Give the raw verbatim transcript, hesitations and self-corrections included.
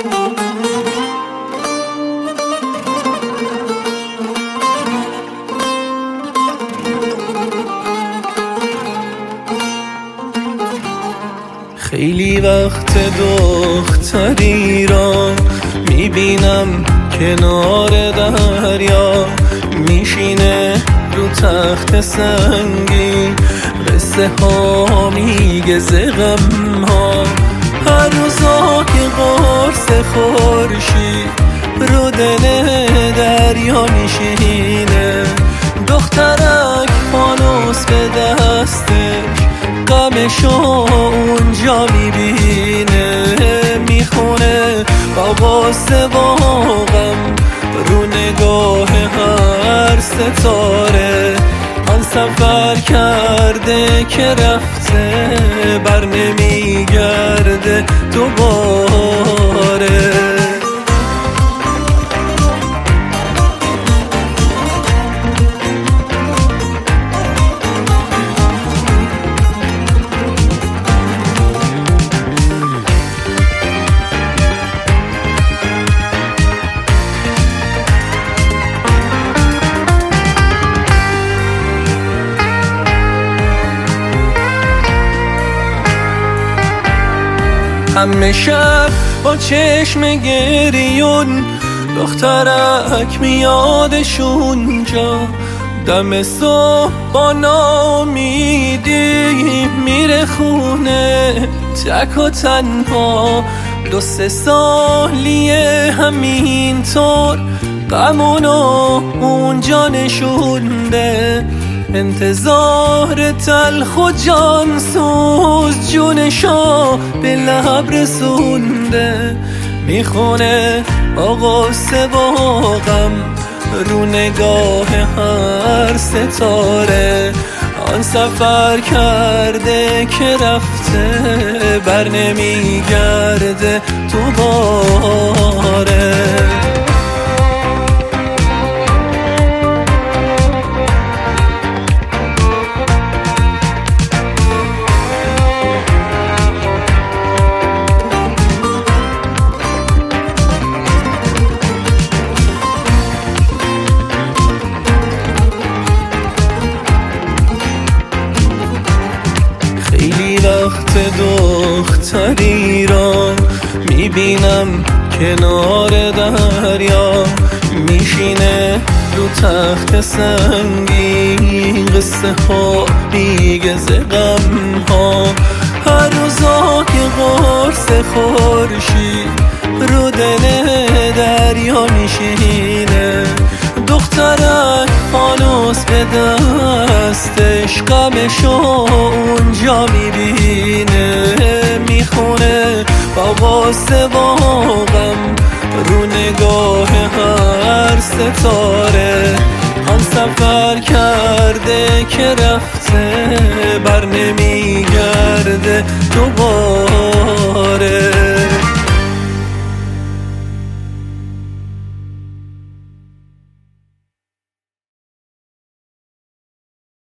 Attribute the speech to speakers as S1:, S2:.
S1: خیلی وقت دختری را میبینم کنار دریا، میشینه رو تخت سنگی، قصه ها میگه ز غم ها. هر روزا که قرص خورشید رو دل دریا میشینه، دخترک فانوس به دستش غمشو اونجا میبینه، میخونه با غصه و غم رو نگاه هر ستاره. آن سفر کرده که رفته بر نمیگرده دوباره. همه شب با چشم گریون دخترک میادشون جا، دم صبح با نامیدی میره خونه تک و تنها. دو سه سالیه همینطور غمونو اونجا نشونده، انتظار تلخ و جان سوز جونشو به لب رسونده، میخونه با غصه و غم رو نگاه هر ستاره. آن سفر کرده که رفته بر نمیگرده دوباره. خیلی وقت دختری را میبینم کنار دریا، میشینه رو تخت سنگی، قصه ها میگه ز غم ها. هر روزا که قرص خورشید رو دل دریا میشینه، دخترک فانوس به دستش غمشو اونجا میبینه، میخونه با غصه و غم رو نگاه هر ستاره. آن سفر کرده که رفته بر نمیگرده دوباره.